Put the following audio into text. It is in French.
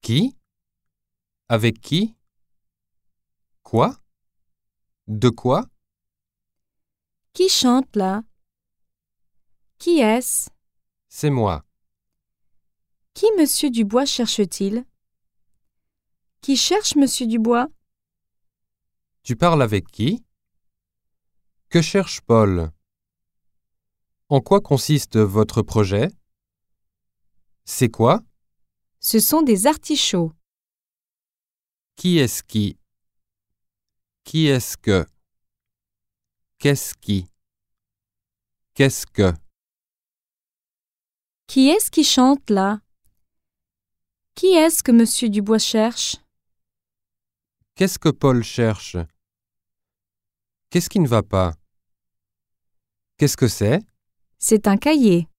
Qui? Avec qui? Quoi? De quoi? Qui chante là? Qui est-ce? C'est moi. Qui Monsieur Dubois cherche-t-il? Qui cherche Monsieur Dubois? Tu parles avec qui? Que cherche Paul? En quoi consiste votre projet? C'est quoi? Ce sont des artichauts. Qui est-ce qui? Qui est-ce que? Qu'est-ce qui? Qu'est-ce que? Qui est-ce qui chante là? Qui est-ce que Monsieur Dubois cherche? Qu'est-ce que Paul cherche? Qu'est-ce qui ne va pas? Qu'est-ce que c'est? C'est un cahier.